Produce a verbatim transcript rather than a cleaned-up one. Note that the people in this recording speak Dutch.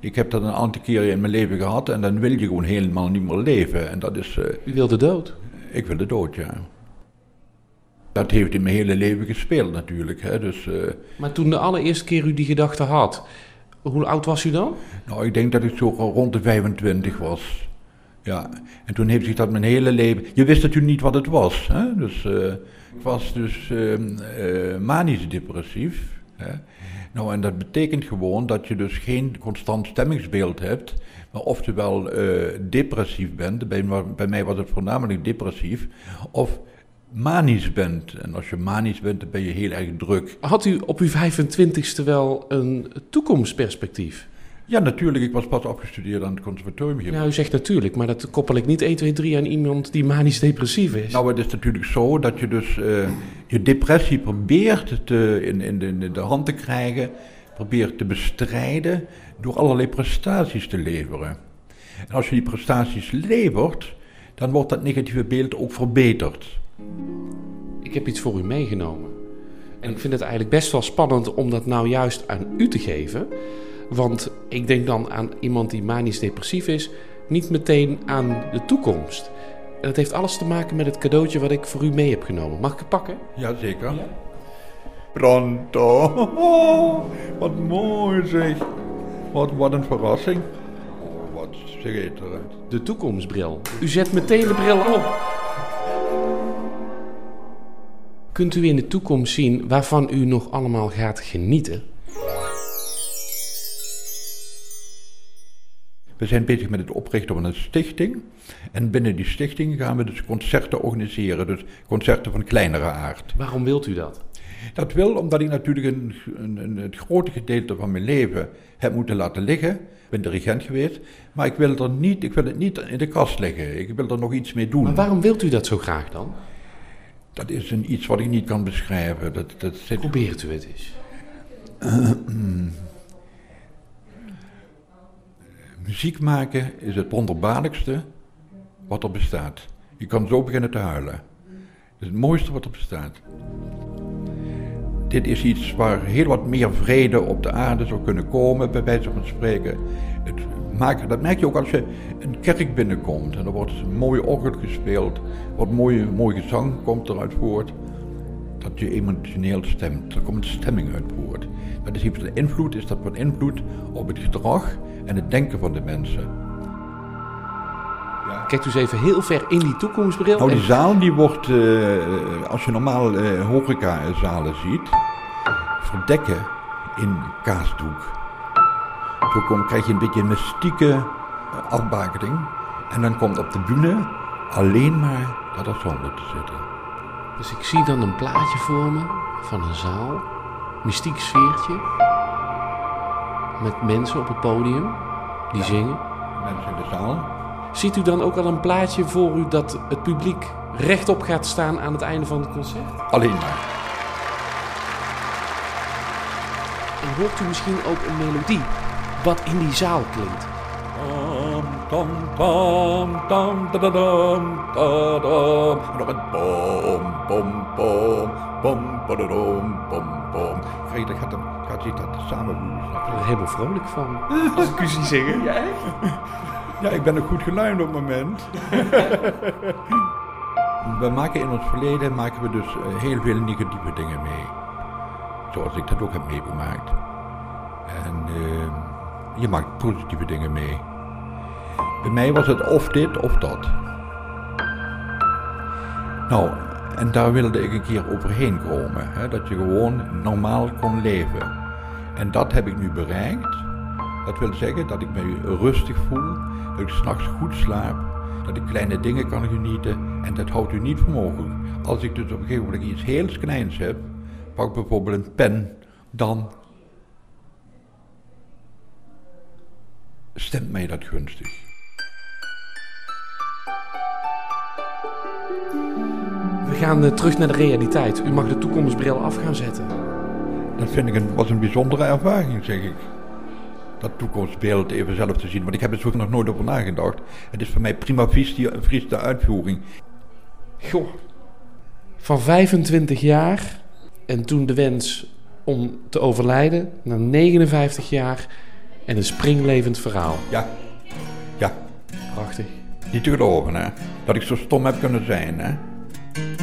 Ik heb dat een aantal keren in mijn leven gehad en dan wil je gewoon helemaal niet meer leven. En dat is... Uh, U wilde dood? Ik wilde dood, ja. Dat heeft in mijn hele leven gespeeld natuurlijk. Hè. Dus, uh, maar toen de allereerste keer u die gedachte had, hoe oud was u dan? Nou, ik denk dat ik zo rond de vijfentwintig was. Ja, en toen heeft zich dat mijn hele leven... Je wist natuurlijk niet wat het was. Hè? Dus uh, ik was dus uh, uh, manisch depressief. Hè? Nou, en dat betekent gewoon dat je dus geen constant stemmingsbeeld hebt, maar oftewel uh, depressief bent. Bij, bij mij was het voornamelijk depressief. Of manisch bent. En als je manisch bent, dan ben je heel erg druk. Had u op uw vijfentwintigste wel een toekomstperspectief? Ja, natuurlijk. Ik was pas afgestudeerd aan het conservatorium. Nou, u zegt natuurlijk, maar dat koppel ik niet één, twee, drie aan iemand die manisch depressief is. Nou, het is natuurlijk zo dat je dus uh, je depressie probeert te, in, in, de, in de hand te krijgen, probeert te bestrijden door allerlei prestaties te leveren. En als je die prestaties levert, dan wordt dat negatieve beeld ook verbeterd. Ik heb iets voor u meegenomen. En ik vind het eigenlijk best wel spannend om dat nou juist aan u te geven. Want ik denk dan aan iemand die manisch depressief is, niet meteen aan de toekomst. En dat heeft alles te maken met het cadeautje wat ik voor u mee heb genomen. Mag ik het pakken? Ja, zeker. Ja. Pronto. Oh, wat mooi zeg. Wat, wat een verrassing. Oh, wat schitterend. De toekomstbril. U zet meteen de bril op. Kunt u in de toekomst zien waarvan u nog allemaal gaat genieten? We zijn bezig met het oprichten van een stichting. En binnen die stichting gaan we dus concerten organiseren. Dus concerten van kleinere aard. Waarom wilt u dat? Dat wil omdat ik natuurlijk een, een, een, het grote gedeelte van mijn leven heb moeten laten liggen. Ik ben dirigent geweest. Maar ik wil, er niet, ik wil het niet in de kast leggen. Ik wil er nog iets mee doen. Maar waarom wilt u dat zo graag dan? Dat is een, iets wat ik niet kan beschrijven. Dat, dat zit... Probeert u het eens. Uh, mm. Muziek maken is het wonderbaarlijkste wat er bestaat. Je kan zo beginnen te huilen. Het is het mooiste wat er bestaat. Dit is iets waar heel wat meer vrede op de aarde zou kunnen komen, bij wijze van spreken. Het maken, dat merk je ook als je een kerk binnenkomt en er wordt een mooie orgel gespeeld, wat mooi, mooi gezang komt eruit voort, dat je emotioneel stemt. Er komt een stemming uit voort. Dat is iets van invloed, is dat van invloed op het gedrag en het denken van de mensen. Ja. Kijk dus even heel ver in die toekomstbril. Nou, die zaal die wordt, uh, als je normaal uh, horecazalen ziet, verdekken in kaasdoek. Zo kom, krijg je een beetje een mystieke uh, afbakening. En dan komt op de bühne alleen maar dat er zonder te zitten. Dus ik zie dan een plaatje voor me van een zaal, mystiek sfeertje, met mensen op het podium die ja, zingen. Mensen in de zaal. Ziet u dan ook al een plaatje voor u dat het publiek rechtop gaat staan aan het einde van het concert? Alleen maar. En hoort u misschien ook een melodie wat in die zaal klinkt? Tam, tam, tam, tam, tam, tam, tam. Nog een bom, bom, bom, bom, bom, bom, bom. Kijk, dan gaat, dan gaat zich dat samen doen. Ik ben er helemaal vrolijk van. Als ik u zie zingen. Ja, echt? Ja, ik ben ook goed geluimd op het moment. We maken in ons verleden maken we dus heel veel negatieve dingen mee. Zoals ik dat ook heb meegemaakt. En uh, je maakt positieve dingen mee. Bij mij was het of dit of dat. Nou, en daar wilde ik een keer overheen komen. Hè, dat je gewoon normaal kon leven. En dat heb ik nu bereikt. Dat wil zeggen dat ik me rustig voel, dat ik 's nachts goed slaap, dat ik kleine dingen kan genieten. En dat houdt u niet voor mogelijk. Als ik dus op een gegeven moment iets heel kleins heb, pak bijvoorbeeld een pen, dan stemt mij dat gunstig. We gaan uh, terug naar de realiteit. U mag de toekomstbril af gaan zetten. Dat vind ik een, was een bijzondere ervaring, zeg ik. Dat toekomstbeeld even zelf te zien. Want ik heb er zo nog nooit over nagedacht. Het is voor mij prima vies de uitvoering. Goh. Van vijfentwintig jaar en toen de wens om te overlijden, na negenenvijftig jaar En een springlevend verhaal. Ja, ja. Prachtig. Niet te geloven, hè. Dat ik zo stom heb kunnen zijn, hè.